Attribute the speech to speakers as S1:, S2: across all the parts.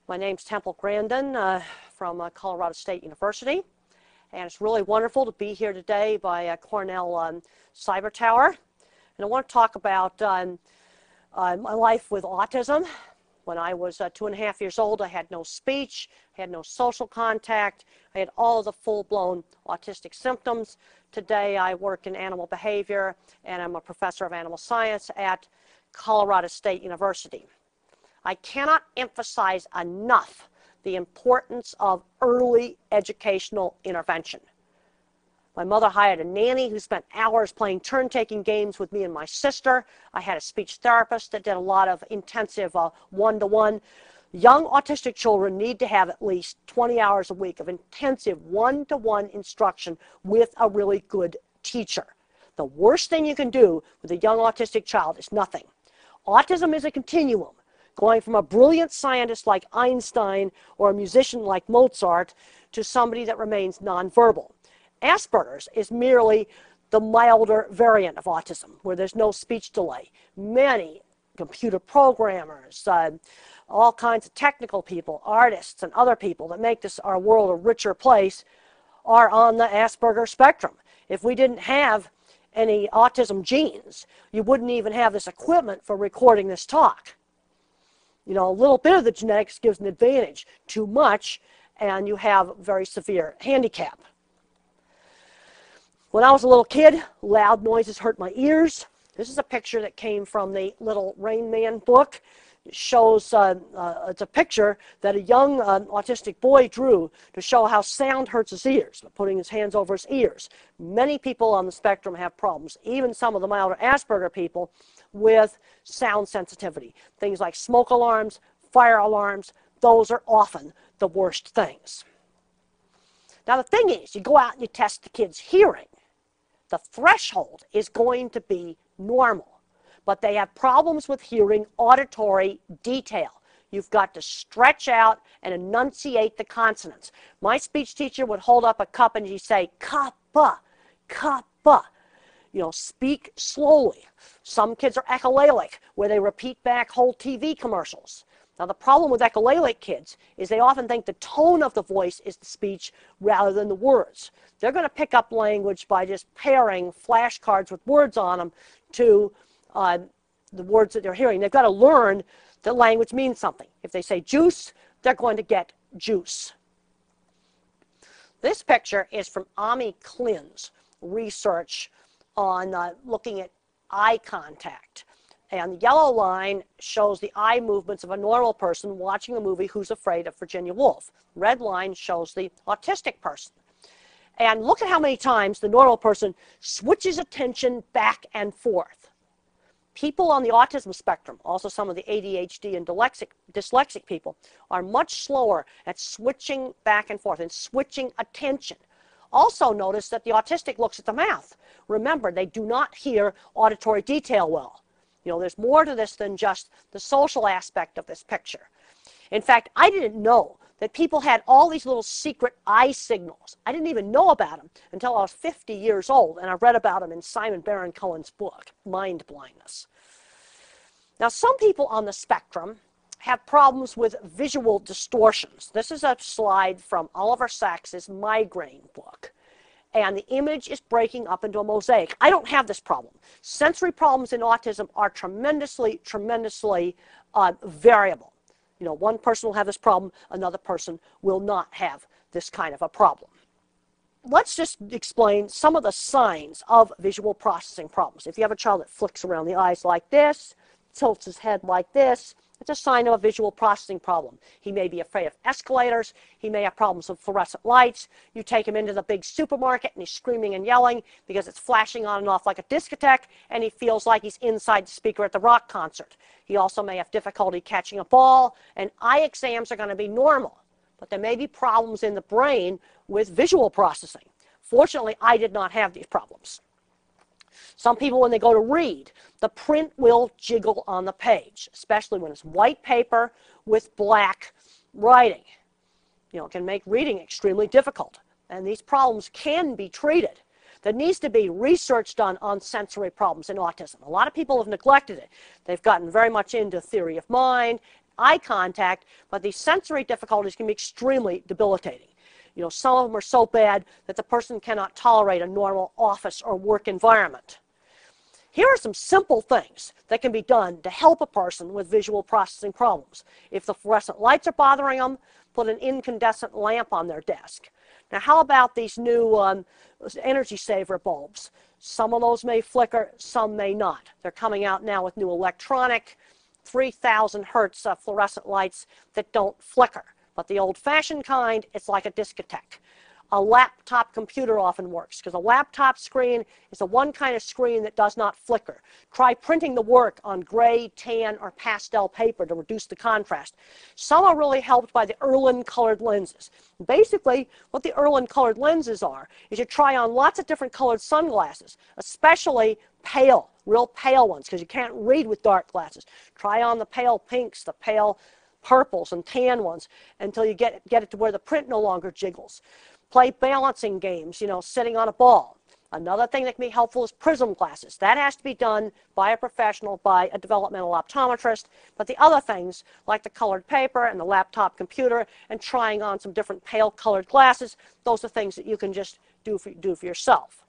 S1: My name's Temple Grandin from Colorado State University, and it's really wonderful to be here today by Cornell Cyber Tower. And I want to talk about my life with autism. When I was 2.5 years old, I had no speech, I had no social contact, I had all of the full-blown autistic symptoms. Today I work in animal behavior, and I'm a professor of animal science at Colorado State University. I cannot emphasize enough the importance of early educational intervention. My mother hired a nanny who spent hours playing turn-taking games with me and my sister. I had a speech therapist that did a lot of intensive one-to-one. Young autistic children need to have at least 20 hours a week of intensive one-to-one instruction with a really good teacher. The worst thing you can do with a young autistic child is nothing. Autism is a continuum, going from a brilliant scientist like Einstein or a musician like Mozart to somebody that remains nonverbal. Asperger's is merely the milder variant of autism, where there's no speech delay. Many computer programmers, all kinds of technical people, artists, and other people that make our world a richer place are on the Asperger spectrum. If we didn't have any autism genes, you wouldn't even have this equipment for recording this talk. You know, a little bit of the genetics gives an advantage. Too much, and you have very severe handicap. When I was a little kid, loud noises hurt my ears. This is a picture that came from the Little Rain Man book. It shows, it's a picture that a young autistic boy drew to show how sound hurts his ears, by putting his hands over his ears. Many people on the spectrum have problems, even some of the milder Asperger people, with sound sensitivity. Things like smoke alarms, fire alarms, those are often the worst things. Now the thing is, you go out and you test the kid's hearing. The threshold is going to be normal, but they have problems with hearing auditory detail. You've got to stretch out and enunciate the consonants. My speech teacher would hold up a cup and she'd say, kappa, kappa. You know, speak slowly. Some kids are echolalic, where they repeat back whole TV commercials. Now, the problem with echolalic kids is they often think the tone of the voice is the speech rather than the words. They're going to pick up language by just pairing flashcards with words on them to the words that they're hearing. They've got to learn that language means something. If they say juice, they're going to get juice. This picture is from Ami Klin's research on looking at eye contact. And the yellow line shows the eye movements of a normal person watching a movie Who's Afraid of Virginia Woolf. Red line shows the autistic person. And look at how many times the normal person switches attention back and forth. People on the autism spectrum, also some of the ADHD and dyslexic people, are much slower at switching back and forth and switching attention. Also notice that the autistic looks at the mouth. Remember, they do not hear auditory detail well. You know, there's more to this than just the social aspect of this picture. In fact, I didn't know that people had all these little secret eye signals. I didn't even know about them until I was 50 years old, and I read about them in Simon Baron-Cohen's book, Mind Blindness. Now, some people on the spectrum have problems with visual distortions. This is a slide from Oliver Sacks's migraine book. And the image is breaking up into a mosaic. I don't have this problem. Sensory problems in autism are tremendously, tremendously variable. You know, one person will have this problem, another person will not have this kind of a problem. Let's just explain some of the signs of visual processing problems. If you have a child that flicks around the eyes like this, tilts his head like this, it's a sign of a visual processing problem. He may be afraid of escalators. He may have problems with fluorescent lights. You take him into the big supermarket and he's screaming and yelling because it's flashing on and off like a discotheque, and he feels like he's inside the speaker at the rock concert. He also may have difficulty catching a ball, and eye exams are going to be normal. But there may be problems in the brain with visual processing. Fortunately, I did not have these problems. Some people, when they go to read, the print will jiggle on the page, especially when it's white paper with black writing. You know, it can make reading extremely difficult, and these problems can be treated. There needs to be research done on sensory problems in autism. A lot of people have neglected it. They've gotten very much into theory of mind, eye contact, but these sensory difficulties can be extremely debilitating. You know, some of them are so bad that the person cannot tolerate a normal office or work environment. Here are some simple things that can be done to help a person with visual processing problems. If the fluorescent lights are bothering them, put an incandescent lamp on their desk. Now, how about these new energy saver bulbs? Some of those may flicker, some may not. They're coming out now with new electronic 3,000 hertz fluorescent lights that don't flicker. But the old-fashioned kind, it's like a discotheque. A laptop computer often works because a laptop screen is the one kind of screen that does not flicker. Try printing the work on gray, tan, or pastel paper to reduce the contrast. Some are really helped by the Irlen colored lenses. Basically, what the Irlen colored lenses are is you try on lots of different colored sunglasses, especially pale, real pale ones, because you can't read with dark glasses. Try on the pale pinks, the pale purples and tan ones until you get it to where the print no longer jiggles. Play balancing games, you know, sitting on a ball. Another thing that can be helpful is prism glasses. That has to be done by a professional, by a developmental optometrist. But the other things, like the colored paper and the laptop computer and trying on some different pale colored glasses, those are things that you can just do for yourself.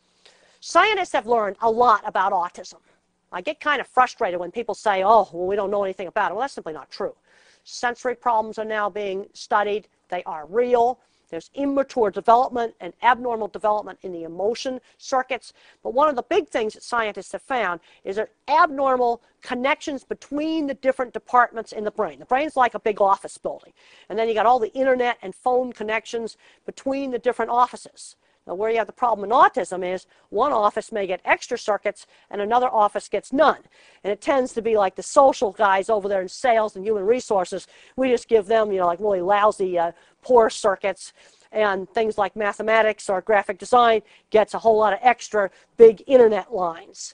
S1: Scientists have learned a lot about autism. I get kind of frustrated when people say, oh, well, we don't know anything about it. Well, that's simply not true. Sensory problems are now being studied. They are real. There's immature development and abnormal development in the emotion circuits. But one of the big things that scientists have found is there are abnormal connections between the different departments in the brain. The brain's like a big office building. And then you got all the internet and phone connections between the different offices. Now, where you have the problem in autism is one office may get extra circuits and another office gets none. And it tends to be like the social guys over there in sales and human resources. We just give them, you know, like really lousy, poor circuits. And things like mathematics or graphic design gets a whole lot of extra big internet lines.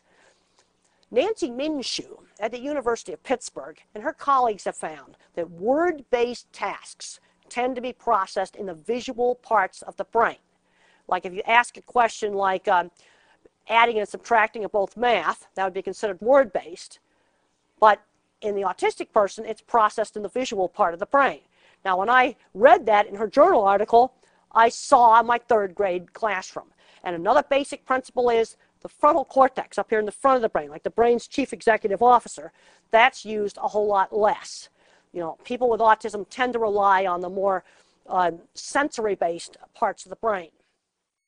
S1: Nancy Minshew at the University of Pittsburgh and her colleagues have found that word-based tasks tend to be processed in the visual parts of the brain. Like if you ask a question like adding and subtracting of both math, that would be considered word-based. But in the autistic person, it's processed in the visual part of the brain. Now, when I read that in her journal article, I saw my third grade classroom. And another basic principle is the frontal cortex up here in the front of the brain, like the brain's chief executive officer, that's used a whole lot less. You know, people with autism tend to rely on the more sensory-based parts of the brain.